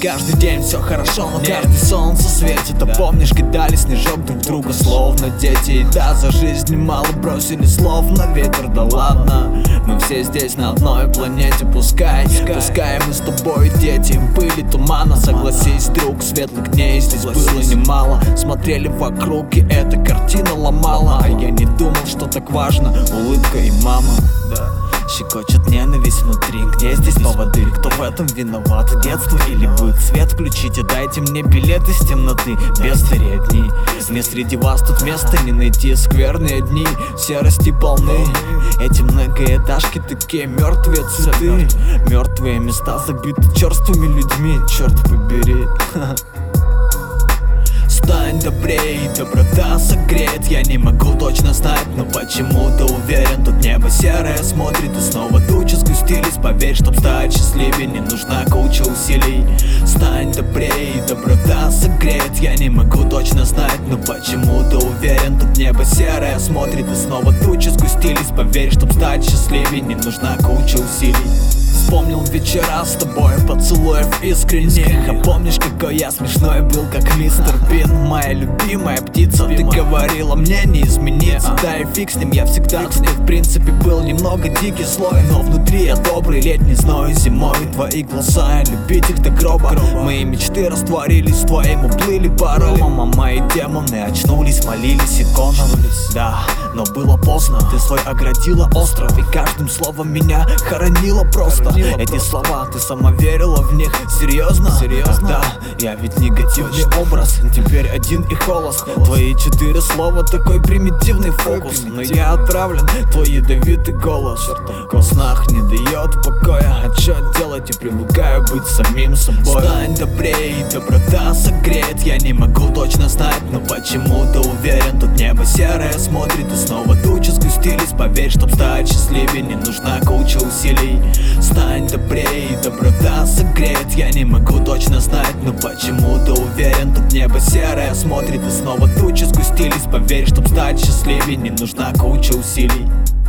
каждый день все хорошо, но каждый солнце светит. А помнишь, кидали снежок друг друга, словно дети. И да, за жизнь мало бросили слов на ветер, да ладно. Мы все здесь на одной планете, пускай мы с тобой дети пыли, тумана. Согласись, друг, светлых дней здесь было немало. Смотрели вокруг, и эта картина ломала. А я не думал, что так важно улыбка и мама. Щекочет ненависть внутри. Где здесь поводырь? Кто в этом виноват? Детство или быт? Свет включите, дайте мне билет из темноты. Без дни. Мне среди вас тут места не найти. Скверные дни, серости полны. Эти многоэтажки такие мертвые цветы. Мертвые места забиты черствыми людьми. Черт побери. Стань добрей, доброта согреет. Я не могу точно знать, но почему-то уверен. Тут небо серое смотрит, и снова тучи сгустились. Поверь, чтоб стать счастливее, не нужна куча усилий. Стань добрей, доброта согреет. Я не могу точно знать, но почему-то уверен. Тут небо серое смотрит, и снова тучи сгустились. Поверь, чтоб стать счастливее, не нужна куча усилий. Вспомнил вечера с тобой, поцелуев искренних. А помнишь, какой я смешной был, как мистер Бин? Моя любимая птица, ты говорила мне не измениться. Да и фиг с ним, я всегда к тебе в принципе был немного дикий слой. Но внутри я добрый, летний зной, зимой твои глаза, я любитель до гроба. Мои мечты растворились в твоем, уплыли паромом. А мои демоны очнулись, молились иконам. Да, но было поздно, ты свой оградила остров. И каждым словом меня хоронила просто. Эти слова, ты сама верила в них. Серьезно? Да, я ведь негативный образ. Теперь один и холос. Твои 4 слова, такой примитивный фокус. Но я отравлен, твой ядовитый голос. Во снах не дает покоя. А что делать, я привыкаю быть самим собой. Стань добрей, доброта согреет. Я не могу точно знать, но почему-то уверен. Тут небо серое смотрит, и снова тучи сгустились. Поверь, чтоб стать счастливее, не нужна куча усилий. Стань добрей, доброта согреет. Я не могу точно знать, но почему-то уверен. Тут небо серое смотрит, и снова тучи сгустились. Поверь, чтоб стать счастливее, не нужна куча усилий.